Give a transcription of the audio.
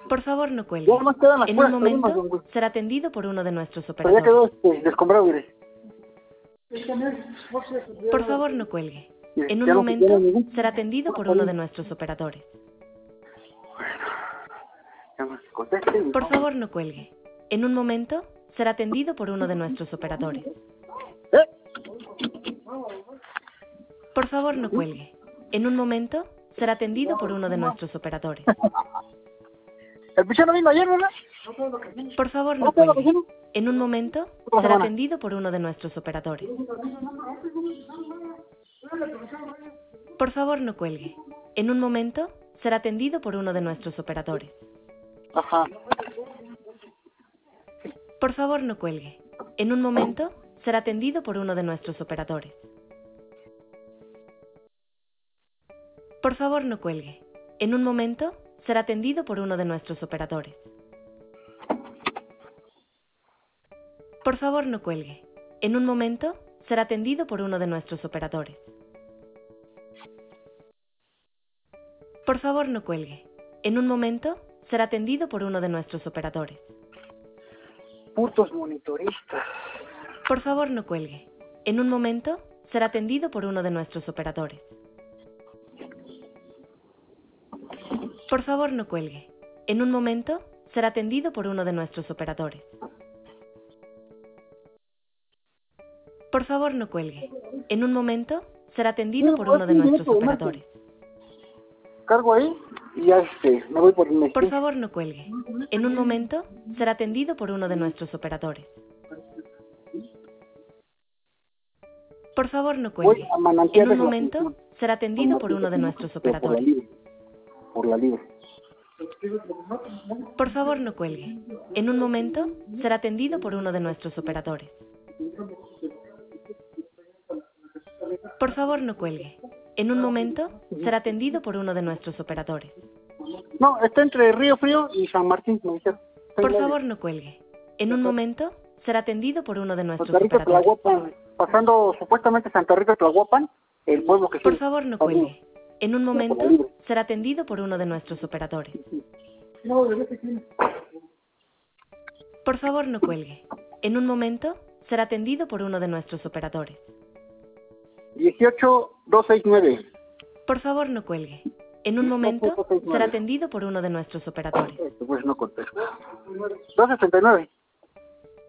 Por favor, no cuelgue. Ya más quedan las En un puras momento columnas, güey. será atendido por uno de nuestros Pero ya operadores. quedó descombrado, mire. Por favor, no cuelgue. Mire, En un ya no se tiene momento ningún... será atendido por uno de nuestros operadores. Ya más conteste y... Por favor, no cuelgue. En un momento será atendido por uno de nuestros operadores. Por favor, no cuelgue. En un momento será atendido por uno de nuestros operadores. El pichón vino ayer, ¿verdad? Por favor, no ¿No quedó cuelgue. vecino? En un momento Otra será semana. atendido por uno de nuestros operadores. Por favor, no cuelgue. En un momento será atendido por uno de nuestros operadores. Ajá. Por favor, no cuelgue. En un momento será atendido por uno de nuestros operadores. Por favor, no cuelgue. En un momento será atendido por uno de nuestros operadores. Por favor, no cuelgue. En un momento será atendido por uno de nuestros operadores. Por favor, no cuelgue. En un momento será atendido por uno de nuestros operadores. Putos monitoristas. Por favor, no cuelgue. En un momento será atendido por uno de nuestros operadores. Por favor, no cuelgue. En un momento será atendido por uno de nuestros operadores. Por favor, no cuelgue. En un momento será atendido por uno de nuestros operadores. Cargo ahí y ya me voy por el Por favor, no cuelgue. En un momento será atendido por uno de nuestros operadores. Por favor, no Voy cuelgue. a Manantiales En un La momento Asunción. será atendido por uno de nuestros operadores. Por la libre. Por favor, no cuelgue. En un momento será atendido por uno de nuestros operadores. Por favor, no cuelgue. En un momento será atendido por uno de nuestros operadores. No, está entre Río Frío y San Martín, me dijeron. Por favor, no cuelgue. En un momento será atendido por uno de nuestros Santa Rita operadores. Tlahuapan, pasando supuestamente Santa Rita Tlahuapan, el pueblo que Por sigue. favor, no cuelgue. En un momento será atendido por uno de nuestros operadores. Por favor, no cuelgue. En un momento será atendido por uno de nuestros operadores. 18269. Por favor, no cuelgue. En un momento será atendido por uno de nuestros operadores. Pues no contesto. 269.